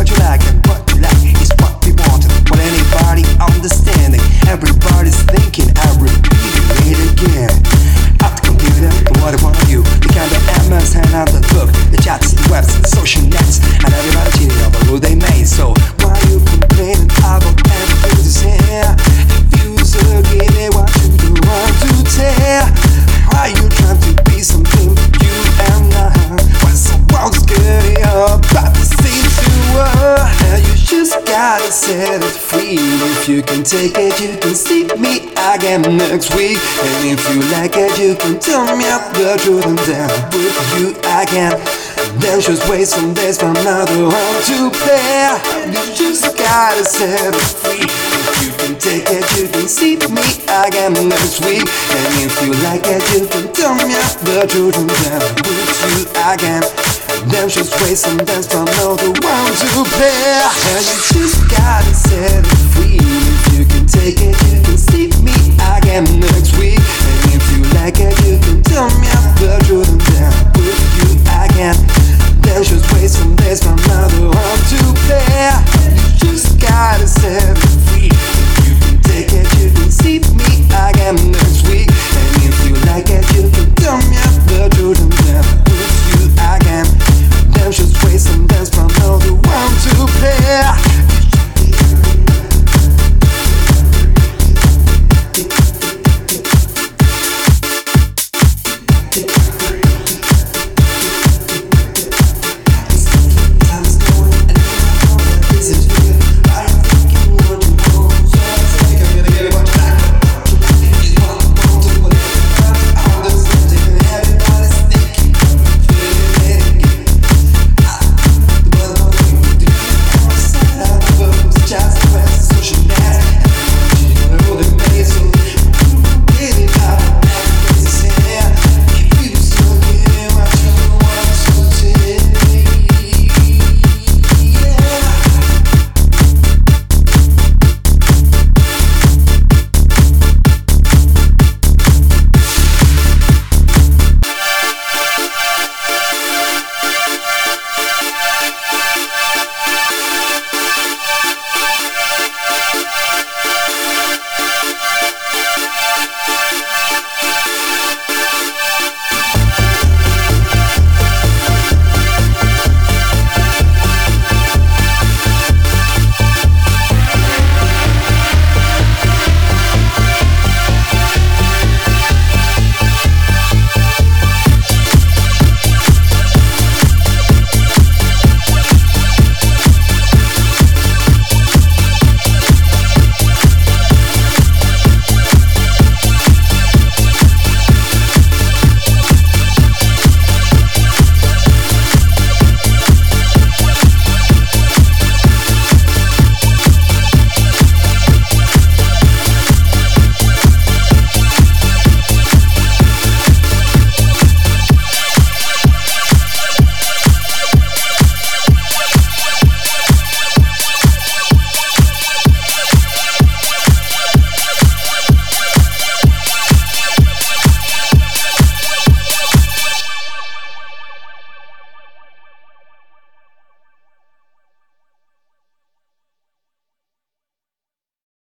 you like and what you like is what we want. But anybody understanding? Everybody's thinking. I repeat it again. At the computer, what I want of you. The kind of MS and out the book, the chats, the webs, the social nets, and everybody cheating over who they made. So why you complaining about everything to say? If you again, they want you to want to tear. Why you trying to be something you am not? When someone's getting up, about to seem to you just gotta set it free. If you can take it, you can see me again next week. And if you like it, you can tell me the truth, and then with you again. And then just wait some days for another one to play. You just gotta set it free. If you can take it, you can see me again next week. And if you like it, you can tell me the truth, and then with you again. And then just wait some days for another one to play. And you just gotta set it free. If you can take it, you can see me again next week. And if you like it, you can tell me the truth, and then with you again. And then just wait some days for another one to play. You just gotta set it free. If you can take it, you can see me again next week. And if you like it, you can tell me the truth, and then with you again. And then just wait some days for another one to play.